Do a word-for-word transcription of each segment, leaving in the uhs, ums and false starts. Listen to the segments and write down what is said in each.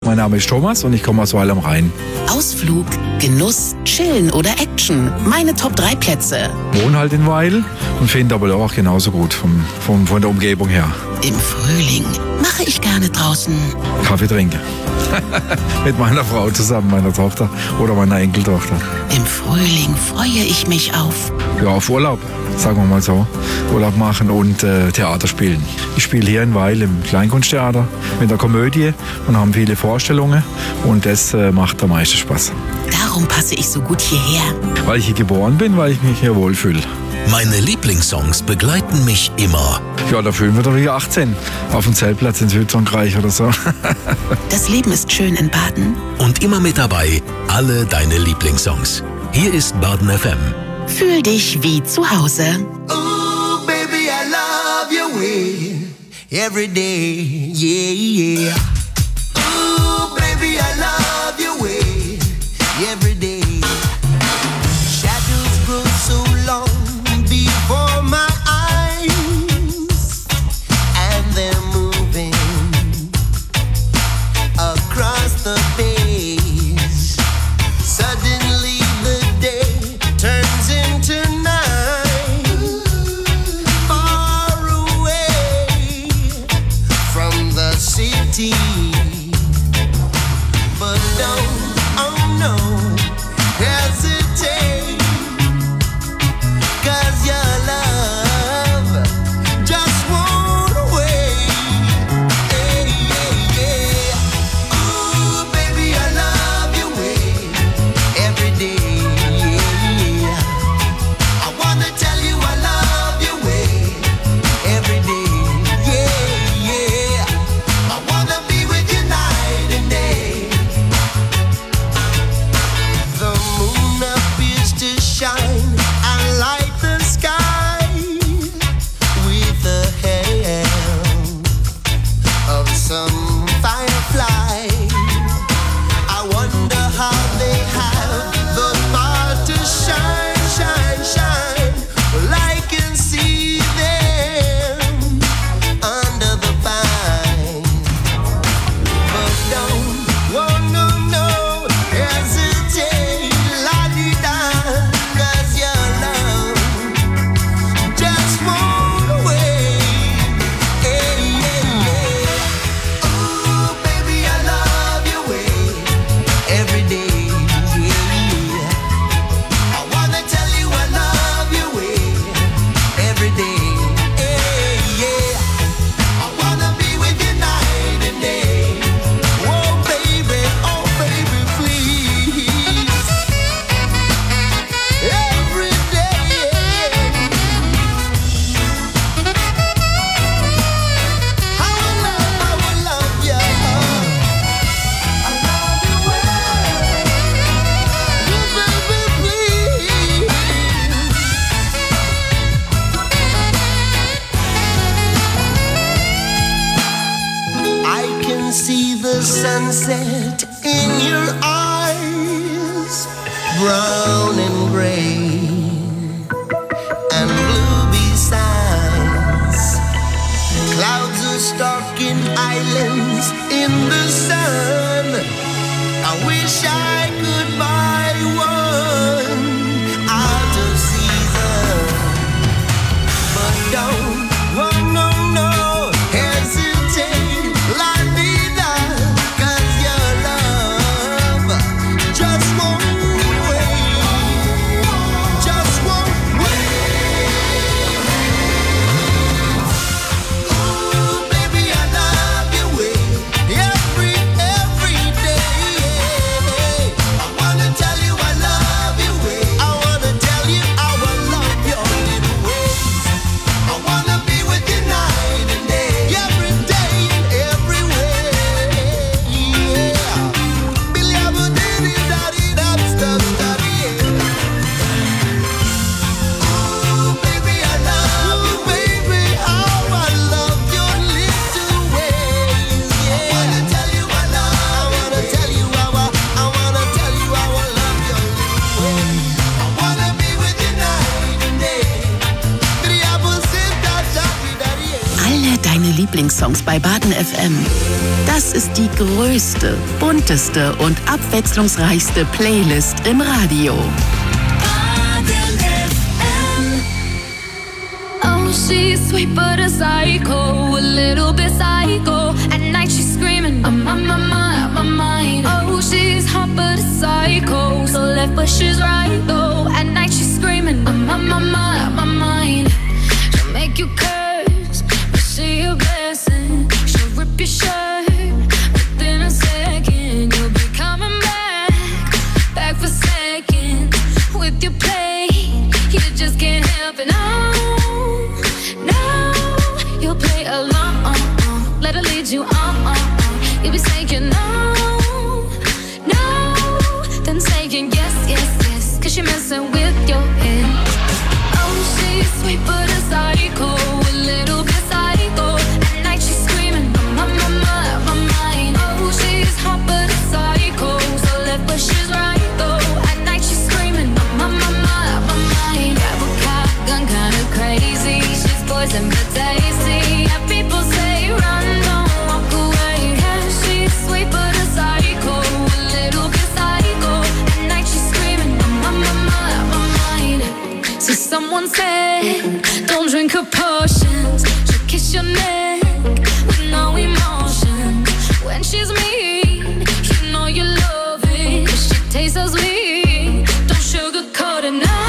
Mein Name ist Thomas und ich komme aus Weil am Rhein. Ausflug, Genuss, Chillen oder Action. Meine Top drei Plätze. Wohne halt in Weil und finde aber auch genauso gut vom, vom, von der Umgebung her. Im Frühling mache ich gerne draußen Kaffee trinken. Mit meiner Frau zusammen, meiner Tochter oder meiner Enkeltochter. Im Frühling freue ich mich auf Ja, auf Urlaub, sagen wir mal so. Urlaub machen und äh, Theater spielen. Ich spiele hier in Weil im Kleinkunsttheater mit der Komödie und haben viele Vorstellungen und das äh, macht am meisten Spaß. Darum passe ich so gut hierher. Weil ich hier geboren bin, weil ich mich hier wohlfühle. Meine Lieblingssongs begleiten mich immer. Ja, da fühlen wir doch wie achtzehn. Auf dem Zeltplatz in Südfrankreich oder so. Das Leben ist schön in Baden. Und immer mit dabei alle deine Lieblingssongs. Hier ist Baden F M. Fühl dich wie zu Hause. Ooh, baby, I love your way every day, yeah, yeah. Ooh, baby, I love your way every day. Shadows grow so long before my eyes, and they're moving across the page. Suddenly the day turns into night, far away from the city. But don't, oh no, hesitate, 'cause your love just won't wait. Yeah, yeah, yeah. Ooh, baby, I love your way every day. Yeah. I wanna tell you I love your way every day. Yeah, yeah. I wanna be with you night and day. The moon appears to shine and light the sky with the help of some firefly. I wonder how they have the power to shine, shine, shine. Well, I can see them under the pine. But don't, oh no, no, hesitate, la-di-da, 'cause your love just won't wait. Yeah, yeah, yeah. Ooh, baby, I love your way every day. Yeah. I wanna tell you I love your way every day. Yeah, yeah. I wanna be with you night and day. Oh baby, oh baby, please. Every day. I will love, I will love you. I love you well. Oh baby, please. I can see the sunset in your eyes, brown and gray and blue besides. Clouds are stalking islands in the sun. I wish I could buy one out of season. But don't, oh no, no, hesitate, like me that, 'cause your love just won't wait, just won't wait. Ooh, baby, I love your way every, every Lieblingssongs bei Baden F M. Das ist die größte, bunteste und abwechslungsreichste Playlist im Radio. Oh, she's sweet but a psycho, a little bit psycho. At night she's screaming, I'm on my mind, my mind. Oh, she's hot but a psycho, so left but she's right though. At night she's screaming, I'm on my mind, my mind. She'll make you curse, but she a blessing. She'll rip your shirt within a second. You'll be coming back, back for seconds with your play. You just can't help it, no. You'll play along, let her lead you on. You'll be saying no, no, then saying yes, yes, yes, cause you're messing with your head. Oh, she's sweet but a psycho, a little bit psycho. At night she's screaming, my, my, my, my mind. Oh, she's hot but a psycho, so left but she's right though. At night she's screaming, my, my, my, my mind. Grab a cop gun, kinda crazy. She's poison but tasty. People say run, don't walk away. Yeah, she's sweet but a psycho, a little bit psycho. At night she's screaming, my, my, my, my mind. So someone said, don't drink her potions. She'll kiss your neck with no emotion. When she's mean, you know you love it, cause she tastes so sweet. Don't sugarcoat it, no,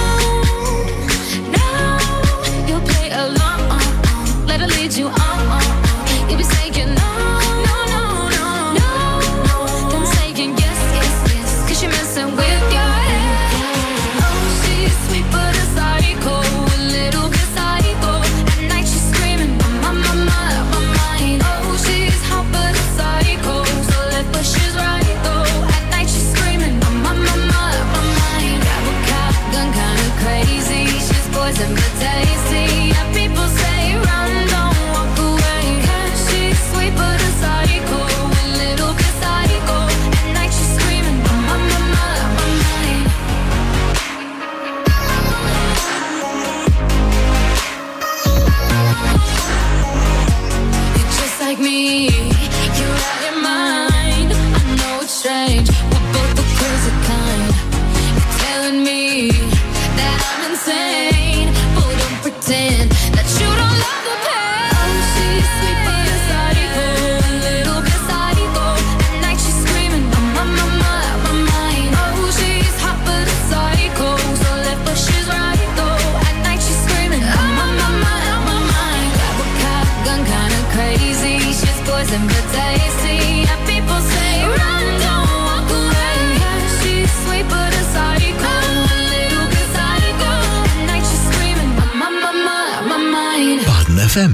no. You'll play along, let her lead you on. You'll be saying no, no, no, no, no. Then saying yes, yes, yes, cause you're messing with your head. Oh, she's sweet but a psycho, a little bit psycho. At night she's screaming, my, my, my, my mind. Oh, she's hot but a psycho, so left but she's right though. At night she's screaming, my, my, my, my mind. Grab a cop gun, kinda crazy. She's poison but tasty. Yeah, people say run, don't walk away. She's sweet but a psycho, a little bit psycho. At night she's screaming, my, my, my, my mind. You're just like me, you're out your mind. I know it's strange, we're both the crazy kind. You're telling me that I'm insane, but don't pretend that you don't love the pain. Oh, she's sweet but a psycho, a little bit psycho. At night she's screaming, my, my, my, my mind. Oh, she's hot but a psycho, so left but she's right though. At night she's screaming, my, my, my, my mind. Grab a cop gun, kinda crazy. She's poison but tasty. Yeah, people say run, don't walk away. Yeah, she's sweet but a psycho, a little bit psycho. At night she's screaming, my, my, my, my mind. Baden F M.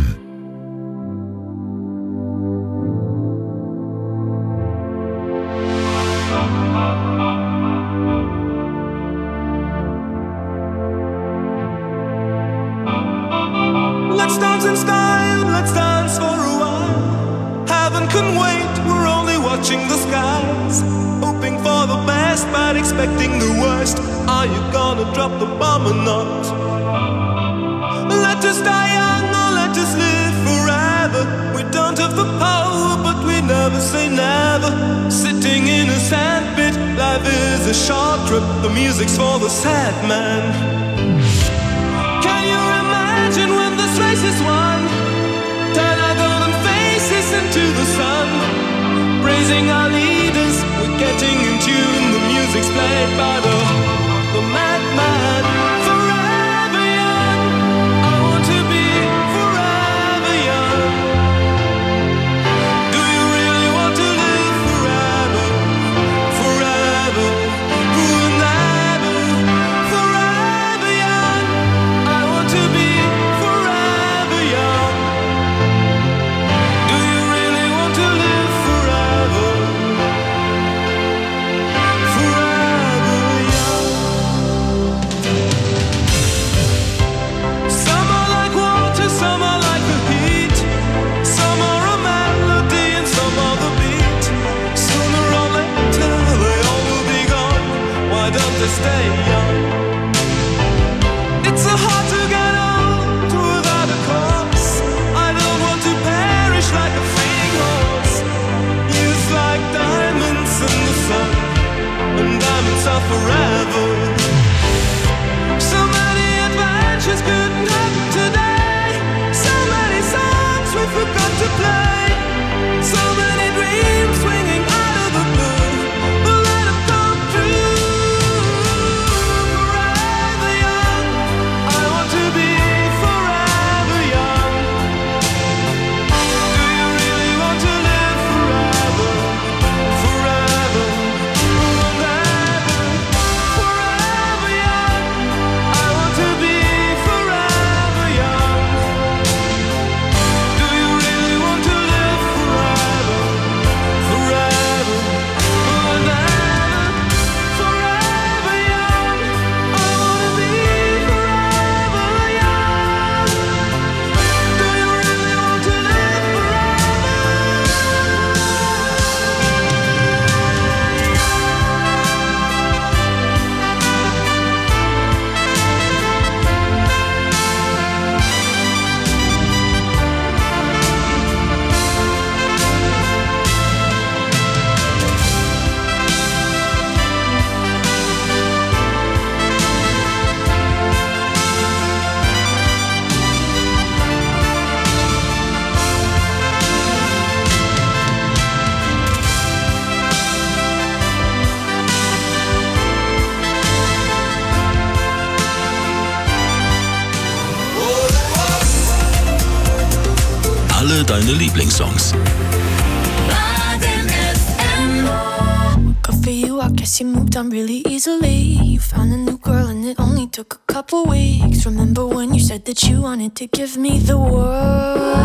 Let's dance in style, let's dance for a while. Heaven can wait, we're only watching the skies. Hoping for the best, but expecting the worst. Are you gonna drop the bomb or not? Let us die young or let us live forever. We don't have the power, but we never say never. Sitting in a sandpit, life is a short trip. The music's for the sad man. Can you imagine when this race is won? Turn our golden faces into the sun. Praising our leaders, we're getting in tune. The music's played by the, the madman. Forever young, I want to be forever young. Do you really want to live forever? Forever, forever, forever young. I want to be forever young. Do you really want to live forever? Forever young. Some are like water, some are like the heat. Some are a melody and some are the beat. Sooner or later they all will be gone. Why don't they stay young? It's so hard to get old without a cause. I don't want to perish like deine Lieblingssongs. Good for you, I guess you moved on really easily. You found a new girl and it only took a couple weeks. Remember when you said that you wanted to give me the world?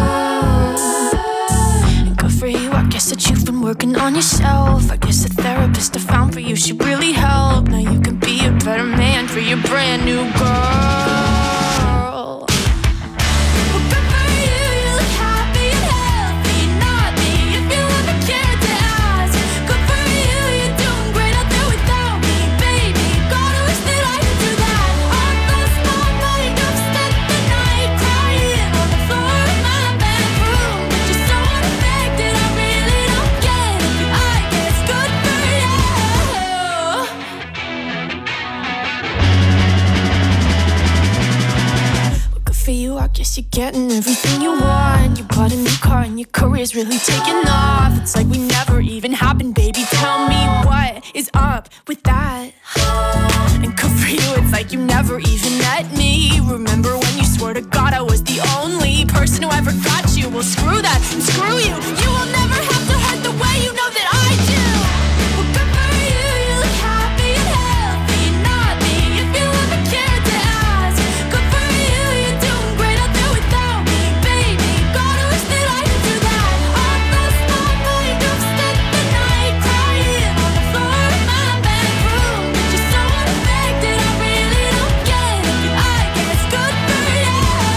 And good for you, I guess that you've been working on yourself. I guess the therapist I found for you should really help. Now you can be a better man for your brand new girl. I guess you're getting everything you want. You bought a new car and your career's really taking off. It's like we never even happened, baby. Tell me what is up with that. And good for you, it's like you never even met me. Remember when you swore to God I was the only person who ever got you? Well, screw that and screw you. You will never have to hurt the way you know that I do. Well, good for you, you look happy and healthy. Not me, if you ever cared to ask. Good for you, you're doing great out there without me, baby. Gotta wish that I could do that. I lost my mind, I've spent the night crying on the floor of my bedroom. But you're so unaffected, I really don't get it. But I guess good for you.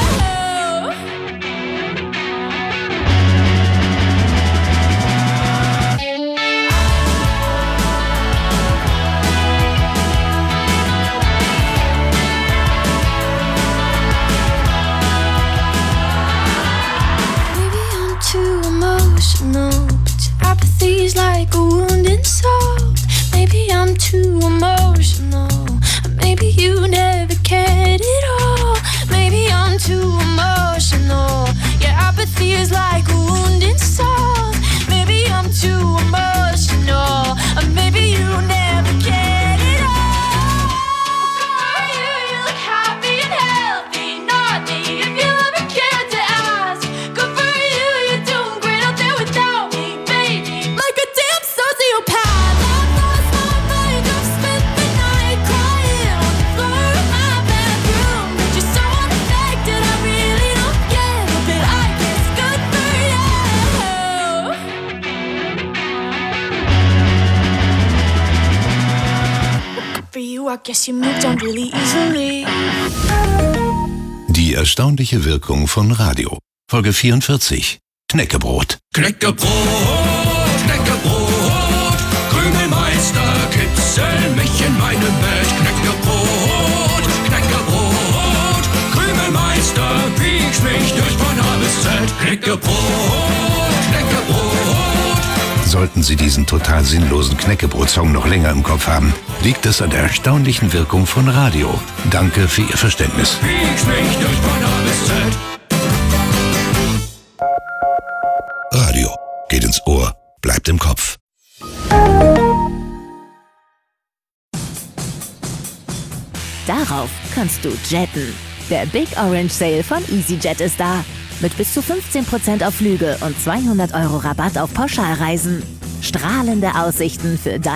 Maybe I'm too emotional, but your apathy's like a wounded soul. Maybe I'm too emotional, or maybe you never cared at all. Maybe I'm too emotional, your apathy is like a wounded soul. Maybe I'm too emotional, or maybe you never cared at all. Good for you, you look happy and healthy. Not me, if you ever cared to ask. Good for you, you're doing great out there without me, baby. Like a damn sociopath. I've lost my mind, I've spent the night crying on the floor of my bedroom. But you're so unaffected, I really don't get it. But I guess good for you. Good for you, I guess you moved on really easily. Die erstaunliche Wirkung von Radio. Folge vierundvierzig. Knäckebrot. Knäckebrot, Knäckebrot, Krümelmeister, kitzel mich in meinem Bett. Knäckebrot, Knäckebrot, Krümelmeister, biegst mich durch von A bis Z. Knäckebrot, Knäckebrot. Sollten Sie diesen total sinnlosen Knäckebrot-Song noch länger im Kopf haben, liegt es an der erstaunlichen Wirkung von Radio. Danke für Ihr Verständnis. Biegst mich durch von A bis Z. Radio geht ins Ohr, bleibt im Kopf. Darauf kannst du jetten. Der Big Orange Sale von EasyJet ist da. Mit bis zu fünfzehn Prozent auf Flüge und zweihundert Euro Rabatt auf Pauschalreisen. Strahlende Aussichten für dein